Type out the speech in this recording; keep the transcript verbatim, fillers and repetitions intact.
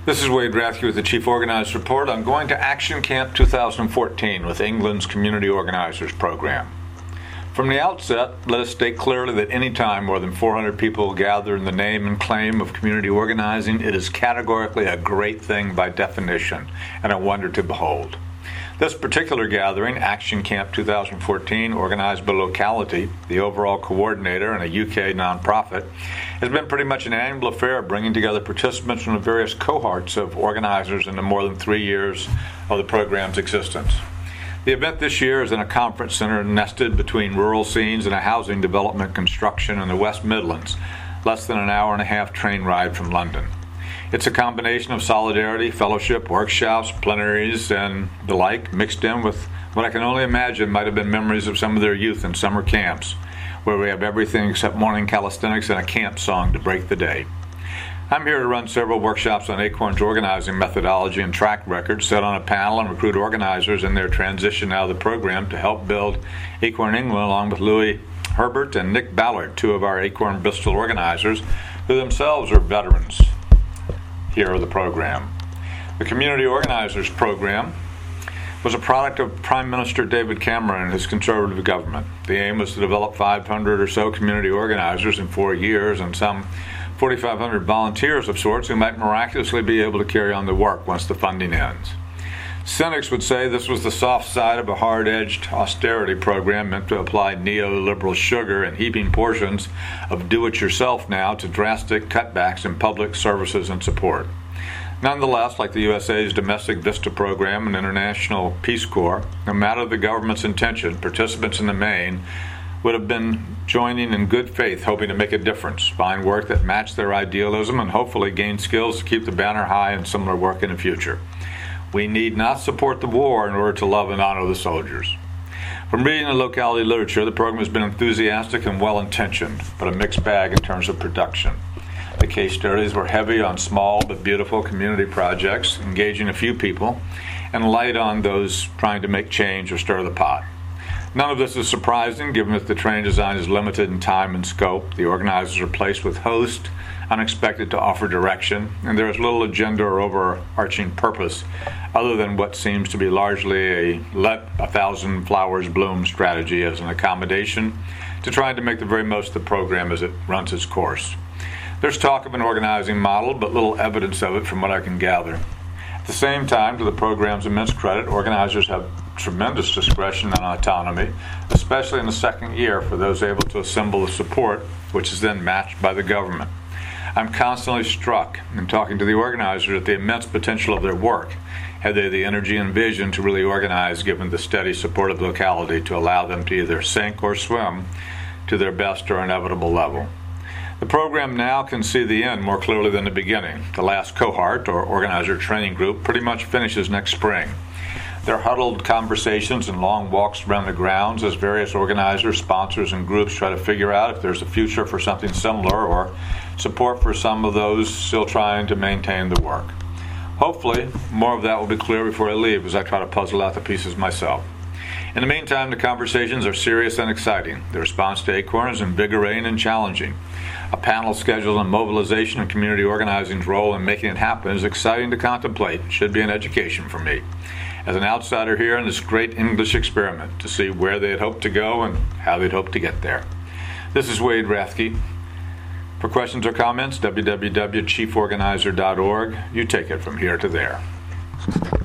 This is Wade Rathke with the Chief Organizers Report. I'm going to Action Camp two thousand fourteen with England's Community Organizers Program. From the outset, let us state clearly that any time more than four hundred people gather in the name and claim of community organizing, it is categorically a great thing by definition and a wonder to behold. This particular gathering, Action Camp two thousand fourteen, organized by Locality, the overall coordinator and a U K nonprofit, has been pretty much an annual affair bringing together participants from the various cohorts of organizers in the more than three years of the program's existence. The event this year is in a conference center nested between rural scenes and a housing development construction in the West Midlands, less than an hour and a half train ride from London. It's a combination of solidarity, fellowship, workshops, plenaries, and the like, mixed in with what I can only imagine might have been memories of some of their youth in summer camps, where we have everything except morning calisthenics and a camp song to break the day. I'm here to run several workshops on Acorn's organizing methodology and track record, sit on a panel and recruit organizers in their transition out of the program to help build Acorn England along with Louis Herbert and Nick Ballard, two of our Acorn Bristol organizers, who themselves are veterans here of the program. The Community Organizers Program was a product of Prime Minister David Cameron and his Conservative government. The aim was to develop five hundred or so community organizers in four years and some forty-five hundred volunteers of sorts who might miraculously be able to carry on the work once the funding ends. Cynics would say this was the soft side of a hard-edged austerity program meant to apply neoliberal sugar and heaping portions of do-it-yourself now to drastic cutbacks in public services and support. Nonetheless, like the U S A's Domestic Vista program and International Peace Corps, no matter the government's intention, participants in the main would have been joining in good faith, hoping to make a difference, find work that matched their idealism, and hopefully gain skills to keep the banner high in similar work in the future. We need not support the war in order to love and honor the soldiers. From reading the Locality literature, the program has been enthusiastic and well-intentioned, but a mixed bag in terms of production. The case studies were heavy on small but beautiful community projects, engaging a few people, and light on those trying to make change or stir the pot. None of this is surprising, given that the training design is limited in time and scope. The organizers are placed with hosts, unexpected to offer direction, and there is little agenda or overarching purpose other than what seems to be largely a let a thousand flowers bloom strategy as an accommodation to trying to make the very most of the program as it runs its course. There's talk of an organizing model, but little evidence of it from what I can gather. At the same time, to the program's immense credit, organizers have tremendous discretion and autonomy, especially in the second year for those able to assemble the support, which is then matched by the government. I'm constantly struck in talking to the organizers at the immense potential of their work, had they the energy and vision to really organize given the steady support of Locality to allow them to either sink or swim to their best or inevitable level. The program now can see the end more clearly than the beginning. The last cohort, or organizer training group, pretty much finishes next spring. There are huddled conversations and long walks around the grounds as various organizers, sponsors, and groups try to figure out if there's a future for something similar or support for some of those still trying to maintain the work. Hopefully, more of that will be clear before I leave as I try to puzzle out the pieces myself. In the meantime, the conversations are serious and exciting. The response to Acorn is invigorating and challenging. A panel scheduled on mobilization and community organizing's role in making it happen is exciting to contemplate. It should be an education for me, as an outsider here in this great English experiment, to see where they'd hoped to go and how they'd hoped to get there. This is Wade Rathke. For questions or comments, w w w dot chief organizer dot org. You take it from here to there.